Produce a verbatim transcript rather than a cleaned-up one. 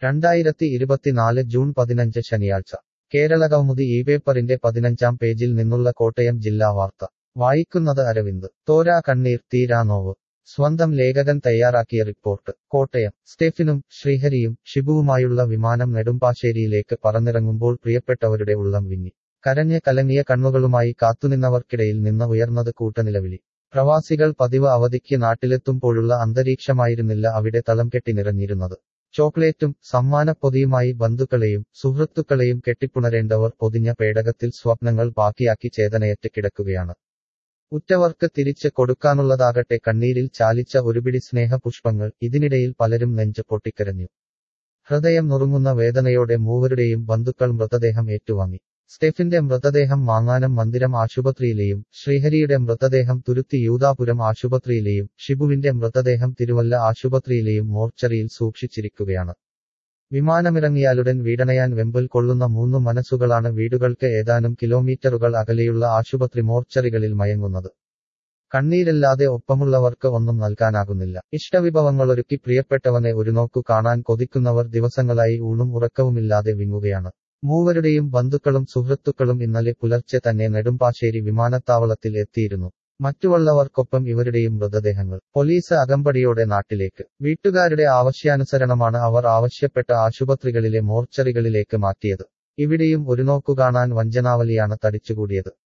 രണ്ടായിരത്തി ഇരുപത്തിനാല് ജൂൺ പതിനഞ്ച് ശനിയാഴ്ച കേരളകൗമുദി ഈ പേപ്പറിന്റെ പതിനഞ്ചാം പേജിൽ നിന്നുള്ള കോട്ടയം ജില്ലാ വാർത്ത വായിക്കുന്നത് അരവിന്ദ്. തോരാ കണ്ണീർ തീരാ നോവ്. സ്വന്തം ലേഖകൻ തയ്യാറാക്കിയ റിപ്പോർട്ട്. കോട്ടയം. സ്റ്റെഫിനും ശ്രീഹരിയും ഷിബുവുമായുള്ള വിമാനം നെടുമ്പാശ്ശേരിയിലേക്ക് പറന്നിറങ്ങുമ്പോൾ പ്രിയപ്പെട്ടവരുടെ ഉള്ളം വിങ്ങി. കരഞ്ഞ് കലങ്ങിയ കണ്ണുകളുമായി കാത്തുനിന്നവർക്കിടയിൽ നിന്ന് ഉയർന്നത് കൂട്ടനിലവിളി. പ്രവാസികൾ പതിവ് അവധിക്ക് നാട്ടിലെത്തുമ്പോഴുള്ള അന്തരീക്ഷമായിരുന്നില്ല അവിടെ തളം കെട്ടി നിറഞ്ഞിരുന്നത്. ചോക്ലേറ്റും സമ്മാനപ്പൊതിയുമായി ബന്ധുക്കളെയും സുഹൃത്തുക്കളെയും കെട്ടിപ്പുണരേണ്ടവർ പൊതിഞ്ഞ പേടകത്തിൽ സ്വപ്നങ്ങൾ ബാക്കിയാക്കി ചേതനയറ്റ് കിടക്കുകയാണ്. ഉറ്റവർക്ക് തിരിച്ച് കൊടുക്കാനുള്ളതാകട്ടെ കണ്ണീരിൽ ചാലിച്ച ഒരുപിടി സ്നേഹപുഷ്പങ്ങൾ. ഇതിനിടയിൽ പലരും നെഞ്ച് പൊട്ടിക്കരഞ്ഞു. ഹൃദയം നുറുങ്ങുന്ന വേദനയോടെ മൂവരുടെയും ബന്ധുക്കൾ മൃതദേഹം ഏറ്റുവാങ്ങി. സ്റ്റെഫിന്റെ മൃതദേഹം മാങ്ങാനം മന്ദിരം ആശുപത്രിയിലെയും ശ്രീഹരിയുടെ മൃതദേഹം തുരുത്തി യൂദാപുരം ആശുപത്രിയിലെയും ഷിബുവിന്റെ മൃതദേഹം തിരുവല്ല ആശുപത്രിയിലെയും മോർച്ചറിയിൽ സൂക്ഷിച്ചിരിക്കുകയാണ്. വിമാനമിറങ്ങിയാലുടൻ വീടണയാൻ വെമ്പൽ കൊള്ളുന്ന മൂന്നു മനസ്സുകളാണ് വീടുകൾക്ക് ഏതാനും കിലോമീറ്ററുകൾ അകലെയുള്ള ആശുപത്രി മോർച്ചറികളിൽ മയങ്ങുന്നത്. കണ്ണീരില്ലാതെ ഒപ്പമുള്ളവർക്ക് ഒന്നും നൽകാനാകുന്നില്ല. ഇഷ്ടവിഭവങ്ങളൊരുക്കി പ്രിയപ്പെട്ടവനെ ഒരു നോക്കു കാണാൻ കൊതിക്കുന്നവർ ദിവസങ്ങളായി ഊണും ഉറക്കവുമില്ലാതെ വിങ്ങുകയാണ്. മൂവരുടെയും ബന്ധുക്കളും സുഹൃത്തുക്കളും ഇന്നലെ പുലർച്ചെ തന്നെ നെടുമ്പാശ്ശേരി വിമാനത്താവളത്തിൽ എത്തിയിരുന്നു. മറ്റുള്ളവർക്കൊപ്പം ഇവരുടെയും മൃതദേഹങ്ങൾ പോലീസ് അകമ്പടിയോടെ നാട്ടിലേക്ക്. വീട്ടുകാരുടെ ആവശ്യാനുസരണമാണ് അവർ ആവശ്യപ്പെട്ട ആശുപത്രികളിലെ മോർച്ചറികളിലേക്ക് മാറ്റിയത്. ഇവിടെയും ഒരു നോക്കു കാണാൻ വഞ്ചനാവലിയാണ് തടിച്ചുകൂടിയത്.